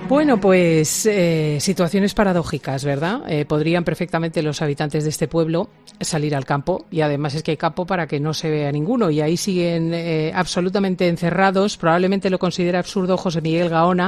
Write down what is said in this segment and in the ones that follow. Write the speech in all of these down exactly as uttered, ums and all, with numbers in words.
Bueno, pues eh, situaciones paradójicas, ¿verdad? Eh, podrían perfectamente los habitantes de este pueblo salir al campo, y además es que hay campo para que no se vea ninguno, y ahí siguen eh, absolutamente encerrados. Probablemente lo considera absurdo José Miguel Gaona,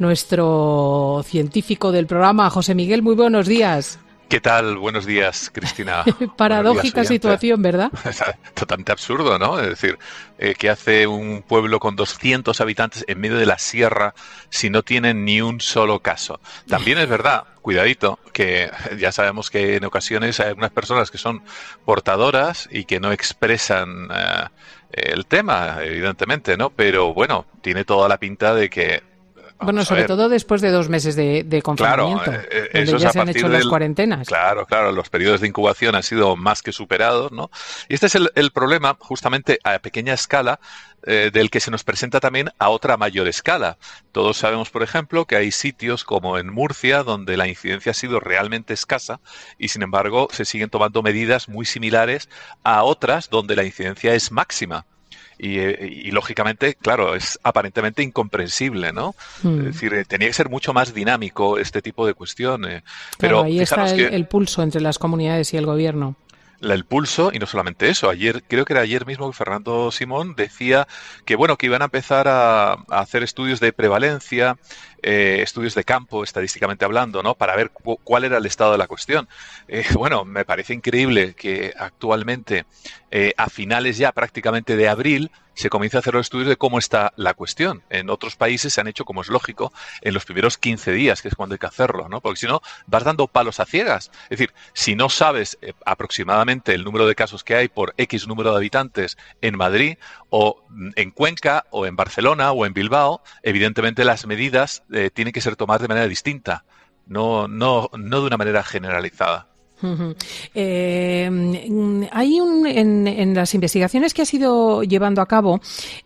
nuestro científico del programa. José Miguel, muy buenos días. ¿Qué tal? Buenos días, Cristina. Paradójica días, situación, ¿verdad? Totalmente absurdo, ¿no? Es decir, eh, ¿qué hace un pueblo con doscientos habitantes en medio de la sierra si no tienen ni un solo caso? También es verdad, cuidadito, que ya sabemos que en ocasiones hay algunas personas que son portadoras y que no expresan eh, el tema, evidentemente, ¿no? Pero bueno, tiene toda la pinta de que... Bueno, sobre todo después de dos meses de, de confinamiento, claro, eh, donde eso ya es se han hecho del, las cuarentenas. Claro, claro, los periodos de incubación han sido más que superados, ¿no? Y este es el, el problema, justamente a pequeña escala, eh, del que se nos presenta también a otra mayor escala. Todos sabemos, por ejemplo, que hay sitios como en Murcia, donde la incidencia ha sido realmente escasa y, sin embargo, se siguen tomando medidas muy similares a otras donde la incidencia es máxima. Y, y, y, lógicamente, claro, es aparentemente incomprensible, ¿no? Mm. Es decir, tenía que ser mucho más dinámico este tipo de cuestiones. Pero claro, ahí está el, que... el pulso entre las comunidades y el gobierno. El pulso, y no solamente eso, ayer, creo que era ayer mismo que Fernando Simón decía que bueno, que iban a empezar a, a hacer estudios de prevalencia, eh, estudios de campo, estadísticamente hablando, ¿no? Para ver cu cuál era el estado de la cuestión. Eh, bueno, me parece increíble que actualmente, eh, a finales ya prácticamente de abril, se comienza a hacer los estudios de cómo está la cuestión. En otros países se han hecho, como es lógico, en los primeros quince días, que es cuando hay que hacerlo, ¿no? Porque si no, vas dando palos a ciegas. Es decir, si no sabes eh, aproximadamente el número de casos que hay por X número de habitantes en Madrid, o en Cuenca, o en Barcelona, o en Bilbao, evidentemente las medidas eh, tienen que ser tomadas de manera distinta, no, no, no de una manera generalizada. Uh-huh. eh, hay un en, en las investigaciones que has ido llevando a cabo,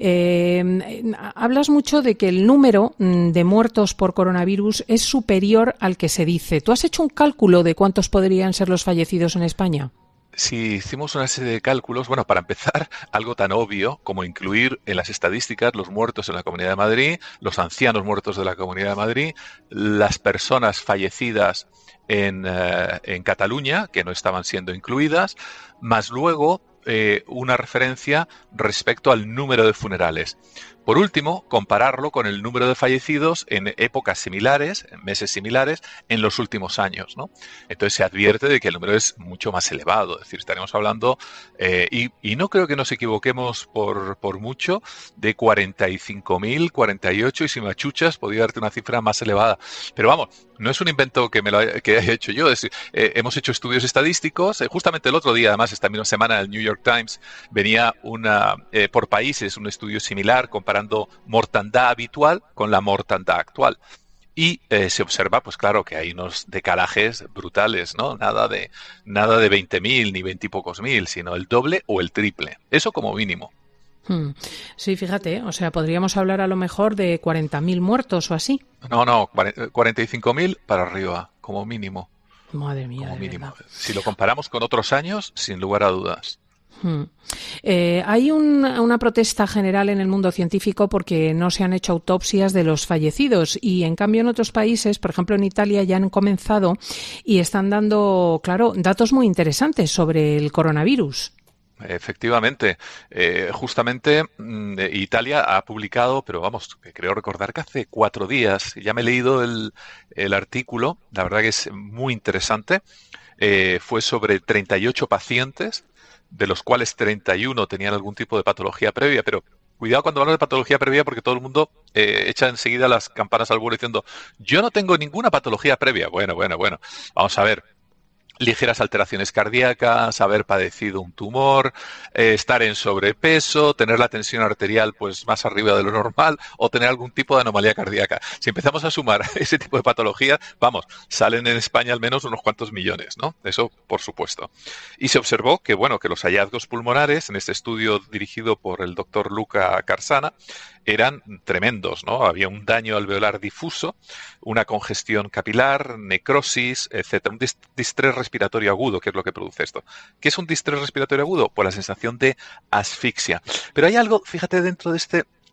eh, hablas mucho de que el número de muertos por coronavirus es superior al que se dice. ¿Tú has hecho un cálculo de cuántos podrían ser los fallecidos en España? Sí, hicimos una serie de cálculos. Bueno, para empezar, algo tan obvio como incluir en las estadísticas los muertos en la Comunidad de Madrid, los ancianos muertos de la Comunidad de Madrid, las personas fallecidas en, eh, en Cataluña, que no estaban siendo incluidas, más luego eh, una referencia respecto al número de funerales. Por último, compararlo con el número de fallecidos en épocas similares, en meses similares, en los últimos años, ¿no? Entonces se advierte de que el número es mucho más elevado, es decir, estaremos hablando, eh, y, y no creo que nos equivoquemos por, por mucho, de cuarenta y cinco mil, cuarenta y ocho, y si me achuchas podría darte una cifra más elevada. Pero vamos, no es un invento que me lo haya, que haya hecho yo, es, eh, hemos hecho estudios estadísticos, eh, justamente el otro día, además, esta misma semana, el New York Times venía una, eh, por países, un estudio similar comparando mortandad habitual con la mortandad actual. Y eh, se observa, pues claro, que hay unos decalajes brutales, ¿no? Nada de, nada de veinte mil ni veinte y pocos mil, sino el doble o el triple. Eso como mínimo. Hmm. Sí, fíjate, o sea, podríamos hablar a lo mejor de cuarenta mil muertos o así. No, no, cuarenta y cinco mil para arriba, como mínimo. Madre mía. Como mínimo. Si lo comparamos con otros años, sin lugar a dudas. Hmm. Eh, hay un, una protesta general en el mundo científico porque no se han hecho autopsias de los fallecidos, y en cambio en otros países, por ejemplo en Italia, ya han comenzado y están dando, claro, datos muy interesantes sobre el coronavirus. Efectivamente, eh, justamente eh, Italia ha publicado, pero vamos, creo recordar que hace cuatro días, ya me he leído el, el artículo, la verdad que es muy interesante, eh, fue sobre treinta y ocho pacientes, de los cuales treinta y uno tenían algún tipo de patología previa, pero cuidado cuando hablan de patología previa, porque todo el mundo eh, echa enseguida las campanas al vuelo diciendo, yo no tengo ninguna patología previa. Bueno, bueno, bueno, vamos a ver. Ligeras alteraciones cardíacas, haber padecido un tumor, eh, estar en sobrepeso, tener la tensión arterial pues más arriba de lo normal, o tener algún tipo de anomalía cardíaca. Si empezamos a sumar ese tipo de patologías, vamos, salen en España al menos unos cuantos millones, ¿no? Eso por supuesto. Y se observó que, bueno, que los hallazgos pulmonares, en este estudio dirigido por el doctor Luca Carsana, eran tremendos, ¿no? Había un daño alveolar difuso, una congestión capilar, necrosis, etcétera, un distrés respiratorio agudo, que es lo que produce esto. ¿Qué es un distrés respiratorio agudo? Pues la sensación de asfixia. Pero hay algo, fíjate, dentro de este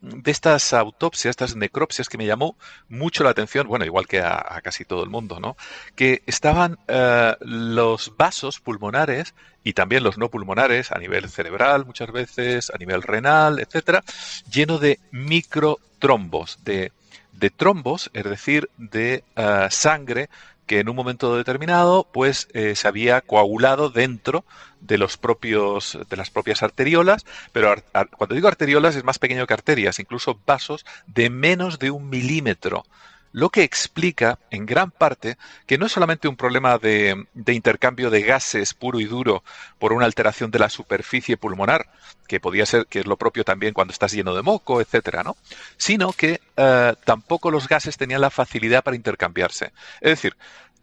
de estas autopsias, estas necropsias, que me llamó mucho la atención, bueno, igual que a, a casi todo el mundo, ¿no? Que estaban eh, los vasos pulmonares y también los no pulmonares a nivel cerebral muchas veces, a nivel renal, etcétera, lleno de microtrombos, de, de trombos, es decir, de uh, sangre que en un momento determinado pues eh, se había coagulado dentro de los propios de las propias arteriolas, pero ar, ar, cuando digo arteriolas es más pequeño que arterias, incluso vasos de menos de un milímetro, lo que explica en gran parte que no es solamente un problema de, de intercambio de gases puro y duro por una alteración de la superficie pulmonar, que podía ser, que es lo propio también cuando estás lleno de moco, etcétera, ¿no? Sino que eh, tampoco los gases tenían la facilidad para intercambiarse. Es decir,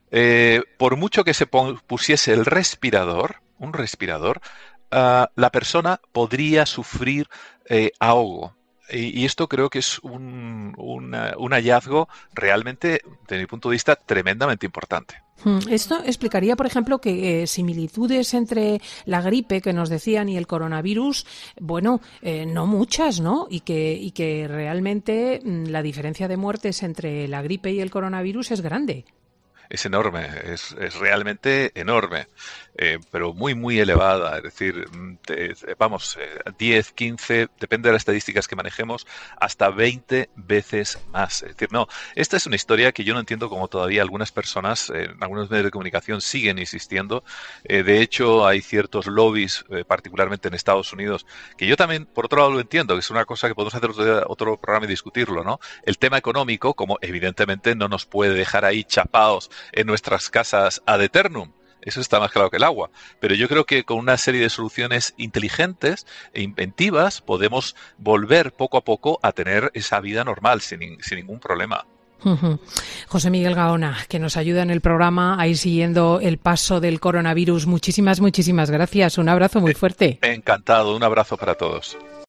eh, por mucho que se pusiese el respirador, un respirador, uh, la persona podría sufrir eh, ahogo. Y, y esto creo que es un, un, un hallazgo realmente, desde mi punto de vista, tremendamente importante. Esto explicaría, por ejemplo, que eh, similitudes entre la gripe que nos decían y el coronavirus, bueno, eh, no muchas, ¿no? Y que, y que realmente mmm, la diferencia de muertes entre la gripe y el coronavirus es grande. Es enorme, es, es realmente enorme, eh, pero muy, muy elevada. Es decir, te, vamos, eh, diez, quince, depende de las estadísticas que manejemos, hasta veinte veces más. Es decir, no, esta es una historia que yo no entiendo cómo todavía algunas personas, eh, en algunos medios de comunicación, siguen insistiendo. Eh, de hecho, hay ciertos lobbies, eh, particularmente en Estados Unidos, que yo también, por otro lado, lo entiendo, que es una cosa que podemos hacer otro, otro programa y discutirlo, ¿no? El tema económico, como evidentemente no nos puede dejar ahí chapados en nuestras casas ad eternum. Eso está más claro que el agua. Pero yo creo que con una serie de soluciones inteligentes e inventivas podemos volver poco a poco a tener esa vida normal sin, sin ningún problema. Uh-huh. José Miguel Gaona, que nos ayuda en el programa a ir siguiendo el paso del coronavirus. Muchísimas, muchísimas gracias. Un abrazo muy fuerte. Encantado. Un abrazo para todos.